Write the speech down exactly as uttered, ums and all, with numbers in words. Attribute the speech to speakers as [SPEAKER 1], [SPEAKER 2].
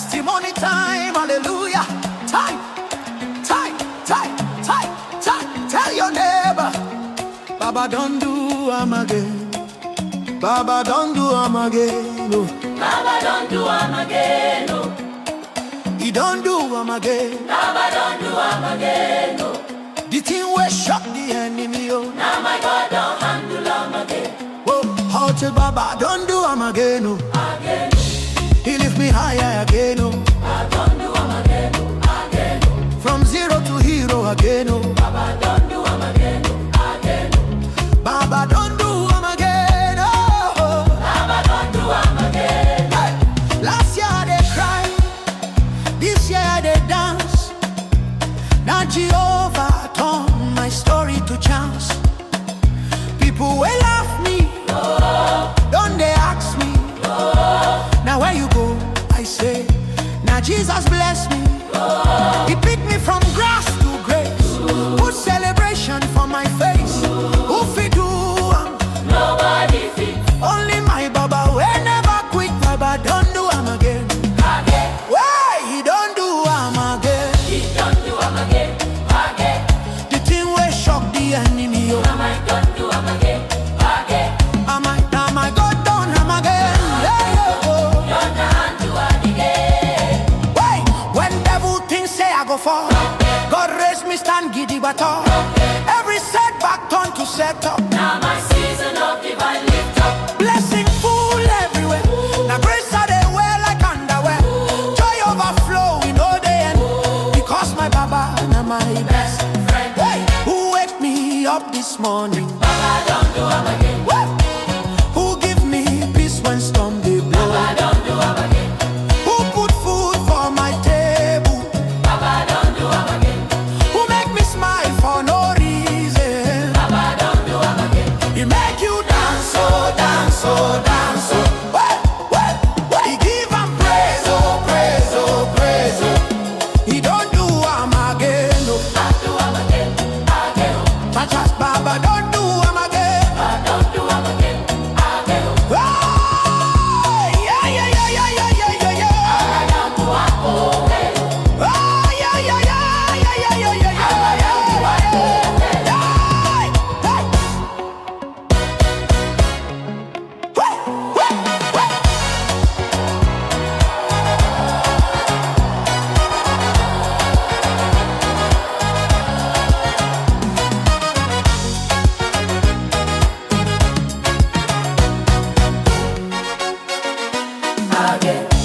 [SPEAKER 1] Testimony time, hallelujah. Time, time, time, time, time. Tell your neighbor, Baba don't do am again. Baba don't do am again. No.
[SPEAKER 2] Baba don't do am again. No.
[SPEAKER 1] He don't do am again.
[SPEAKER 2] Baba don't do am again. No.
[SPEAKER 1] The thing will shock the enemy. Oh.
[SPEAKER 2] Now my God don't handle am again.
[SPEAKER 1] Oh, how till Baba don't do am again. Oh.
[SPEAKER 2] Again.
[SPEAKER 1] He lift me higher again. Oh.
[SPEAKER 2] Baba don't do am again. Again.
[SPEAKER 1] From zero to hero again. Oh.
[SPEAKER 2] Baba don't do am again. Again.
[SPEAKER 1] Baba don't do am again. Oh.
[SPEAKER 2] Baba don't do am again.
[SPEAKER 1] Hey. Last year they cried, this year they dance. Now Jehovah turned my story to chance. People will laugh me,
[SPEAKER 2] Oh.
[SPEAKER 1] don't they ask me?
[SPEAKER 2] Oh.
[SPEAKER 1] Now where you go? I say, now Jesus bless me.
[SPEAKER 2] Oh.
[SPEAKER 1] He picked me from grass to grace. Put celebration for my face. Who fit do am?
[SPEAKER 2] Nobody fit.
[SPEAKER 1] Only my Baba will never quit. Baba don't do am again.
[SPEAKER 2] Again.
[SPEAKER 1] Why he don't do am again?
[SPEAKER 2] He don't do am again. Again.
[SPEAKER 1] The thing will shock the enemy. Oh.
[SPEAKER 2] Now my God do am again. Again.
[SPEAKER 1] Am I, now my God don't am again. Yeah, yeah, oh.
[SPEAKER 2] Don't handle am again.
[SPEAKER 1] Why? When devil things say I go fall, God raise me stand giddy but all. Every setback turn to set up.
[SPEAKER 2] Now my season of divine lift up.
[SPEAKER 1] Blessing full everywhere. Now grace are they wear like underwear. Joy overflow in all day end. Because my Baba na my best
[SPEAKER 2] Friend.
[SPEAKER 1] hey, who wake me up this morning?
[SPEAKER 2] Baba don't do am again.
[SPEAKER 1] Woo! Who give me peace when storm they blow?
[SPEAKER 2] Baba don't do am again.
[SPEAKER 1] Who put food for my table?
[SPEAKER 2] Baba don't do am again.
[SPEAKER 1] Who make me smile for no reason?
[SPEAKER 2] Baba don't do am again.
[SPEAKER 1] He make you dance, oh, dance, oh, dance, oh. What, what, what? He give him praise, oh, praise, oh, praise, oh. He don't do am again, oh.
[SPEAKER 2] Don't do am again. Again.
[SPEAKER 1] Touch us, Baba, don't do am again.
[SPEAKER 2] Baba don't do am again. Again.
[SPEAKER 1] Oh, yeah, yeah, yeah, yeah, yeah, yeah, yeah, yeah.
[SPEAKER 2] Baba don't do am again.
[SPEAKER 1] Oh, yeah, yeah, yeah, yeah, yeah, yeah, yeah, yeah,
[SPEAKER 2] Baba
[SPEAKER 1] yeah,
[SPEAKER 2] don't do am
[SPEAKER 1] yeah.
[SPEAKER 2] again.
[SPEAKER 1] Hey, hey. Wait, wait, wait.
[SPEAKER 2] Again.